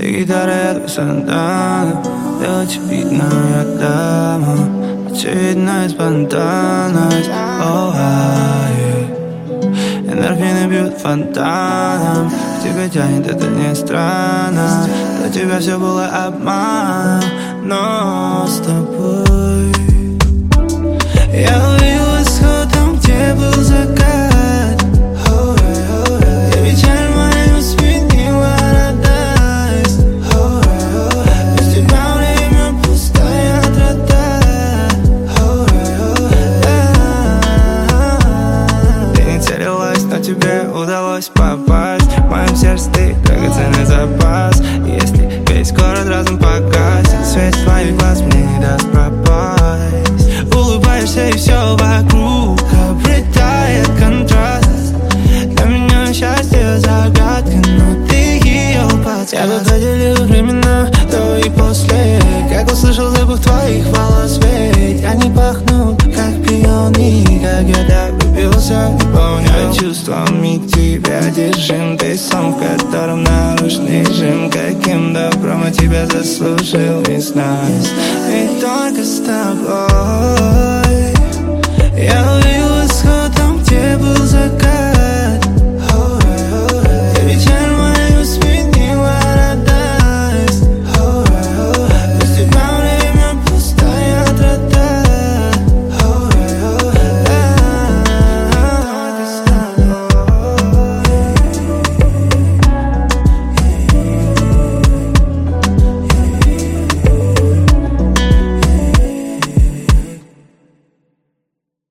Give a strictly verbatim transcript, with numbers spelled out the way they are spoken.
Ты гитара, я твой сантана. Ты очевидная дама, очевидная спонтанность. Oh, yeah. Эндорфины бьют фонтаном. К тебе тянет, это не странно. Для тебя все было обманом, но с тобой я увидел исход там, где был закат. Oh, yeah, oh, yeah. И печаль мою сменила радость. Oh, yeah, oh, yeah. Без тебя время пустая трата. Oh, yeah, oh, yeah. Ты не целилась, но тебе удалось попасть. В моем сердце ты драгоценный запас. Если весь город разом погасит, свет твоих глаз мне не даст пропасть. Улыбаешься и все вокруг обретает контраст. Для меня счастье загадка, но ты ее подсказка. Я бы поделил времена до и после, как услышал запах твоих волос. Ведь они пахнут, как пионы. Как я так влюбился, не помню чувствами тебя держим. Ты сон, в котором нарушен режим. Каким добром я тебя заслужил, не знаю. Ведь только с тобой